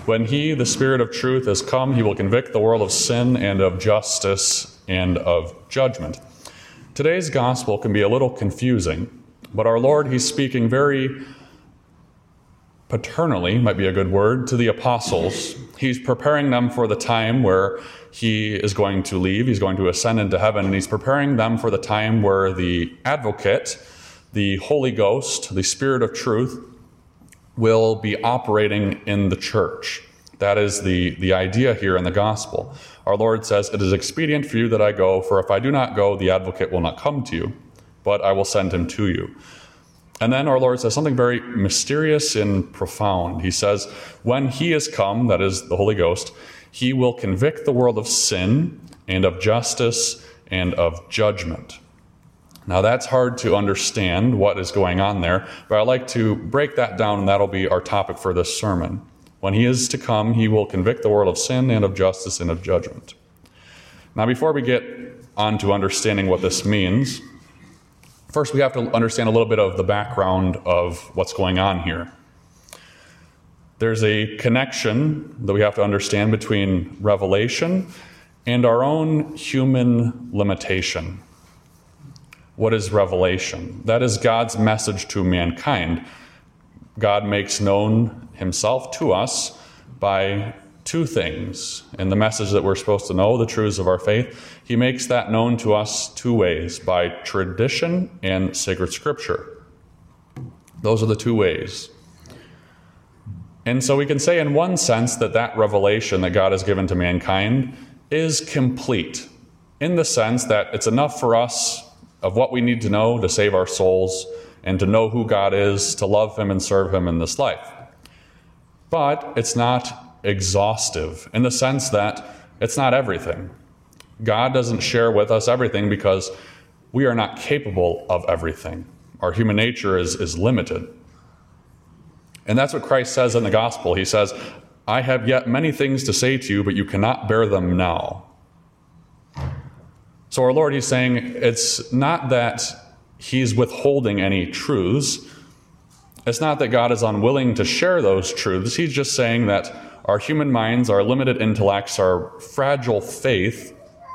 When he, the Spirit of truth, has come, he will convict the world of sin and of justice and of judgment. Today's gospel can be a little confusing, but our Lord, he's speaking very paternally, might be a good word, to the apostles. He's preparing them for the time where he is going to leave. He's going to ascend into heaven, and he's preparing them for the time where the advocate, the Holy Ghost, the Spirit of truth, will be operating in the church. That is the idea here in the gospel. Our Lord says, "It is expedient for you that I go, for if I do not go, the advocate will not come to you, but I will send him to you." And then our Lord says something very mysterious and profound. He says, when he is come, that is the Holy Ghost, he will convict the world of sin and of justice and of judgment. Now that's hard to understand what is going on there, but I'd like to break that down, and that'll be our topic for this sermon. When he is to come, he will convict the world of sin and of justice and of judgment. Now before we get on to understanding what this means, first we have to understand a little bit of the background of what's going on here. There's a connection that we have to understand between revelation and our own human limitation. What is revelation? That is God's message to mankind. God makes known himself to us by two things. In the message that we're supposed to know, the truths of our faith, he makes that known to us two ways, by tradition and sacred scripture. Those are the two ways. And so we can say in one sense that revelation that God has given to mankind is complete, in the sense that it's enough for us of what we need to know to save our souls and to know who God is, to love him and serve him in this life. But it's not exhaustive, in the sense that it's not everything. God doesn't share with us everything because we are not capable of everything. Our human nature is limited. And that's what Christ says in the gospel. He says, "I have yet many things to say to you, but you cannot bear them now." So our Lord, he's saying it's not that he's withholding any truths. It's not that God is unwilling to share those truths. He's just saying that our human minds, our limited intellects, our fragile faith,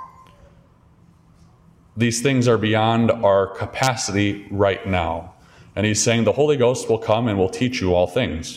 these things are beyond our capacity right now. And he's saying the Holy Ghost will come and will teach you all things.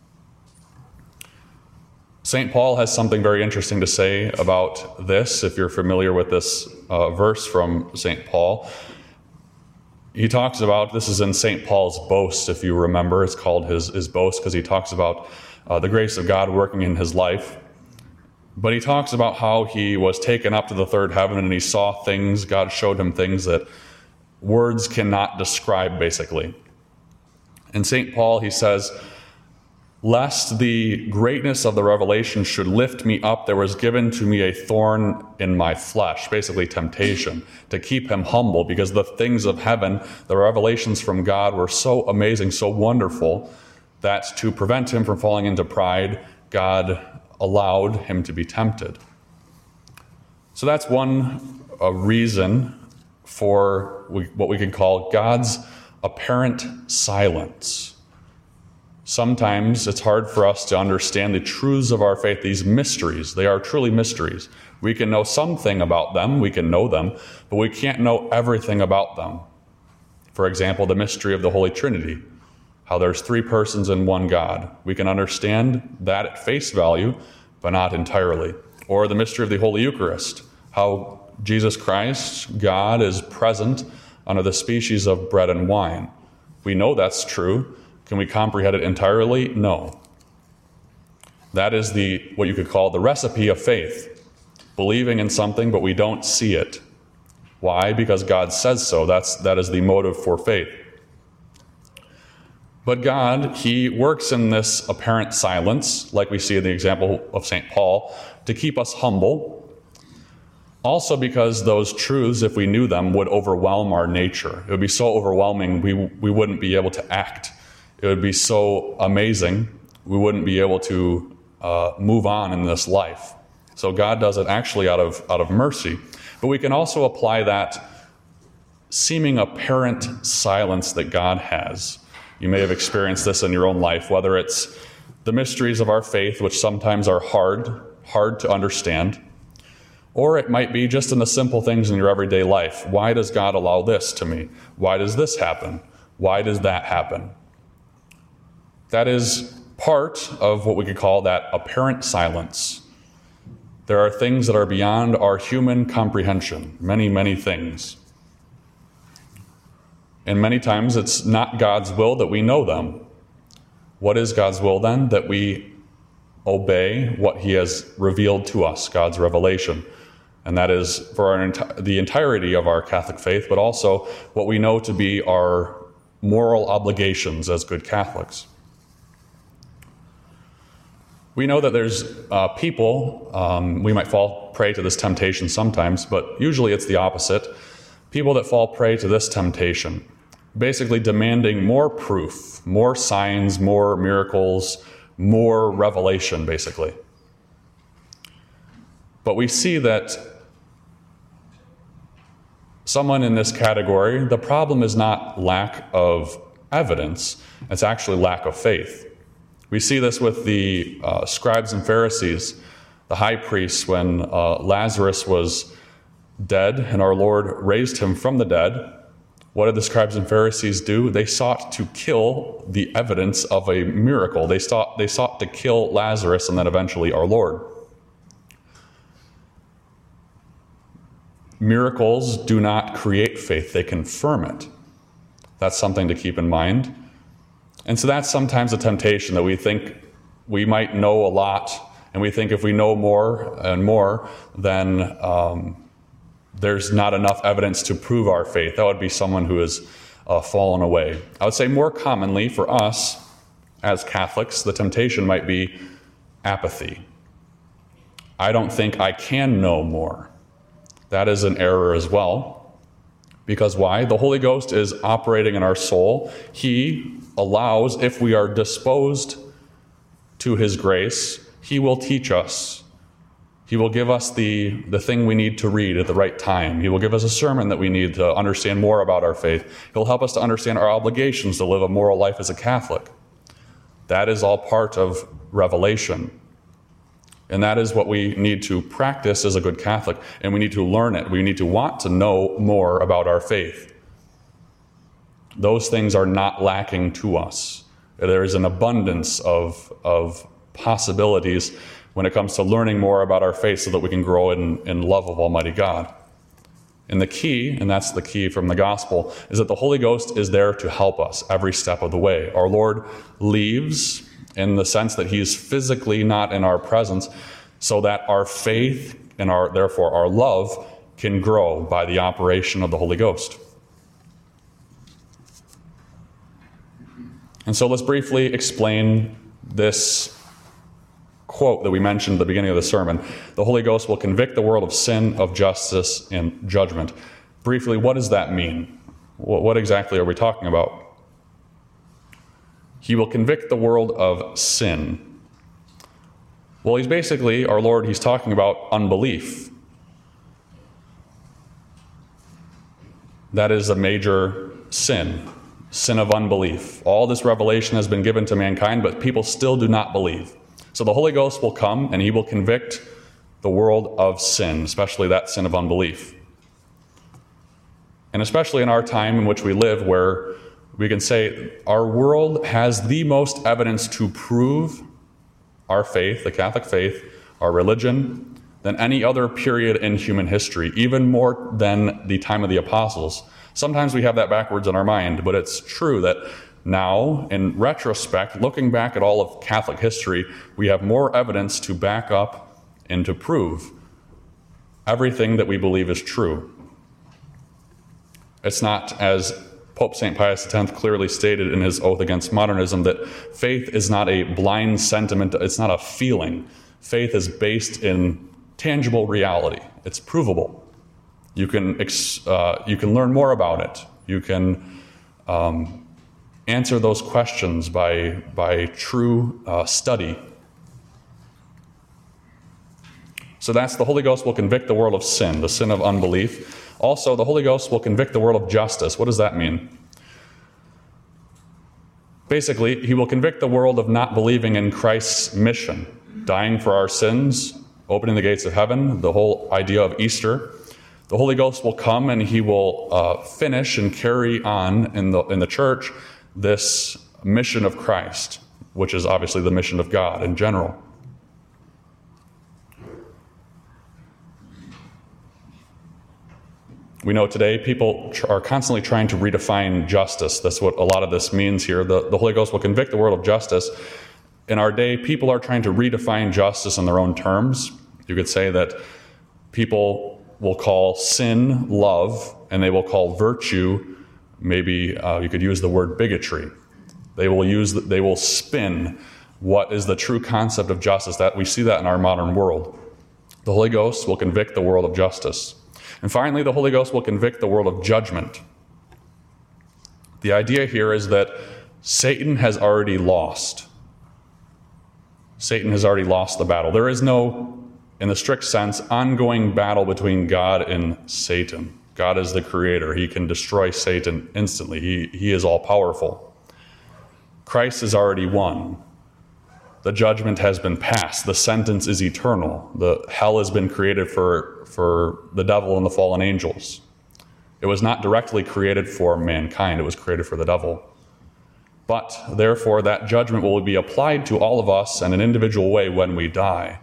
St. Paul has something very interesting to say about this, if you're familiar with this verse from St. Paul. He talks about, this is in St. Paul's boast, if you remember. It's called his boast because he talks about the grace of God working in his life. But he talks about how he was taken up to the third heaven and he saw things, God showed him things that words cannot describe, basically. In St. Paul, he says, "Lest the greatness of the revelation should lift me up, there was given to me a thorn in my flesh," basically temptation, to keep him humble, because the things of heaven, the revelations from God, were so amazing, so wonderful, that to prevent him from falling into pride, God allowed him to be tempted. So that's one reason for what we can call God's apparent silence. Sometimes it's hard for us to understand the truths of our faith, these mysteries. They are truly mysteries. We can know something about them, we can know them, but we can't know everything about them. For example, the mystery of the Holy Trinity, how there's three persons in one God. We can understand that at face value, but not entirely. Or the mystery of the Holy Eucharist, how Jesus Christ, God, is present under the species of bread and wine. We know that's true. Can we comprehend it entirely? No. That is what you could call the recipe of faith. Believing in something, but we don't see it. Why? Because God says so. That is the motive for faith. But God, he works in this apparent silence, like we see in the example of St. Paul, to keep us humble. Also because those truths, if we knew them, would overwhelm our nature. It would be so overwhelming, we wouldn't be able to act. It would be so amazing, we wouldn't be able to move on in this life. So God does it actually out of mercy. But we can also apply that seeming apparent silence that God has. You may have experienced this in your own life, whether it's the mysteries of our faith, which sometimes are hard to understand. Or it might be just in the simple things in your everyday life. Why does God allow this to me? Why does this happen? Why does that happen? That is part of what we could call that apparent silence. There are things that are beyond our human comprehension, many, many things. And many times it's not God's will that we know them. What is God's will then? That we obey what he has revealed to us, God's revelation. And that is for the entirety of our Catholic faith, but also what we know to be our moral obligations as good Catholics. We know that there's people, we might fall prey to this temptation sometimes, but usually it's the opposite. People that fall prey to this temptation, basically demanding more proof, more signs, more miracles, more revelation, basically. But we see that someone in this category, the problem is not lack of evidence, it's actually lack of faith. We see this with the scribes and Pharisees, the high priests, when Lazarus was dead and our Lord raised him from the dead. What did the scribes and Pharisees do? They sought to kill the evidence of a miracle. They sought to kill Lazarus and then eventually our Lord. Miracles do not create faith, they confirm it. That's something to keep in mind. And so that's sometimes a temptation, that we think we might know a lot, and we think if we know more and more, then there's not enough evidence to prove our faith. That would be someone who has fallen away. I would say more commonly for us as Catholics, the temptation might be apathy. I don't think I can know more. That is an error as well. Because why? The Holy Ghost is operating in our soul. He allows, if we are disposed to his grace, he will teach us. He will give us the thing we need to read at the right time. He will give us a sermon that we need to understand more about our faith. He'll help us to understand our obligations to live a moral life as a Catholic. That is all part of revelation. And that is what we need to practice as a good Catholic, and we need to learn it. We need to want to know more about our faith. Those things are not lacking to us. There is an abundance of possibilities when it comes to learning more about our faith so that we can grow in love of Almighty God. And the key, and that's the key from the gospel, is that the Holy Ghost is there to help us every step of the way. Our Lord leaves in the sense that he is physically not in our presence, so that our faith and therefore our love can grow by the operation of the Holy Ghost. And so let's briefly explain this quote that we mentioned at the beginning of the sermon. The Holy Ghost will convict the world of sin, of justice, and judgment. Briefly, what does that mean? What exactly are we talking about? He will convict the world of sin. Well, he's basically, our Lord, he's talking about unbelief. That is a major sin of unbelief. All this revelation has been given to mankind, but people still do not believe. So the Holy Ghost will come and he will convict the world of sin, especially that sin of unbelief. And especially in our time in which we live, where we can say our world has the most evidence to prove our faith, the Catholic faith, our religion, than any other period in human history, even more than the time of the apostles. Sometimes we have that backwards in our mind, but it's true that now, in retrospect, looking back at all of Catholic history, we have more evidence to back up and to prove everything that we believe is true. It's not, as Pope St. Pius X clearly stated in his oath against modernism, that faith is not a blind sentiment, it's not a feeling. Faith is based in tangible reality. It's provable. You can learn more about it. You can answer those questions by true study. So that's the Holy Ghost will convict the world of sin, the sin of unbelief. Also, the Holy Ghost will convict the world of justice. What does that mean? Basically, he will convict the world of not believing in Christ's mission, dying for our sins, opening the gates of heaven, the whole idea of Easter. The Holy Ghost will come and he will finish and carry on in the church this mission of Christ, which is obviously the mission of God in general. We know today people are constantly trying to redefine justice. That's what a lot of this means here. The Holy Ghost will convict the world of justice. In our day, people are trying to redefine justice in their own terms. You could say that people will call sin love, and they will call virtue, maybe you could use the word bigotry. They will spin what is the true concept of justice. That we see that in our modern world. The Holy Ghost will convict the world of justice. And finally, the Holy Ghost will convict the world of judgment. The idea here is that Satan has already lost. Satan has already lost the battle. There is no, in the strict sense, ongoing battle between God and Satan. God is the creator. He can destroy Satan instantly. He is all-powerful. Christ has already won. The judgment has been passed. The sentence is eternal. The hell has been created for the devil and the fallen angels. It was not directly created for mankind. It was created for the devil. But therefore, that judgment will be applied to all of us in an individual way when we die.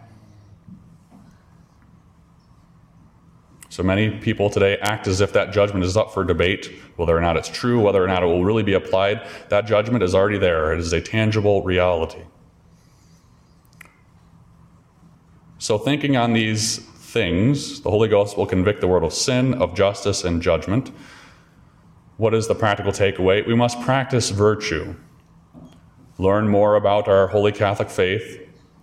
So many people today act as if that judgment is up for debate, whether or not it's true, whether or not it will really be applied. That judgment is already there. It is a tangible reality. So thinking on these things, the Holy Ghost will convict the world of sin, of justice, and judgment. What is the practical takeaway? We must practice virtue. Learn more about our Holy Catholic faith.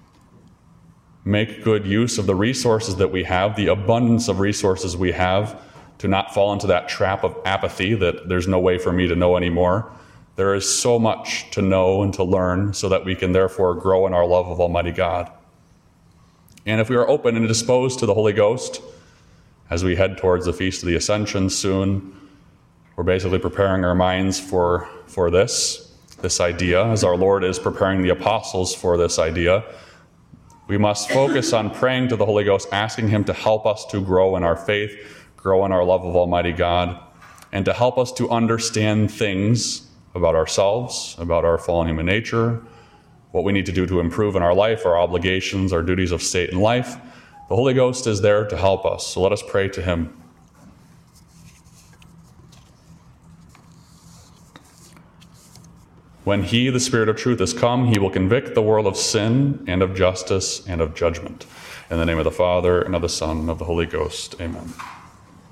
Make good use of the resources that we have, the abundance of resources we have, to not fall into that trap of apathy that there's no way for me to know anymore. There is so much to know and to learn so that we can therefore grow in our love of Almighty God. And if we are open and disposed to the Holy Ghost, as we head towards the Feast of the Ascension soon, we're basically preparing our minds for this idea, as our Lord is preparing the apostles for this idea. We must focus on praying to the Holy Ghost, asking him to help us to grow in our faith, grow in our love of Almighty God, and to help us to understand things about ourselves, about our fallen human nature, what we need to do to improve in our life, our obligations, our duties of state and life. The Holy Ghost is there to help us, so let us pray to him. When he, the Spirit of truth, is come, he will convict the world of sin and of justice and of judgment. In the name of the Father, and of the Son, and of the Holy Ghost. Amen.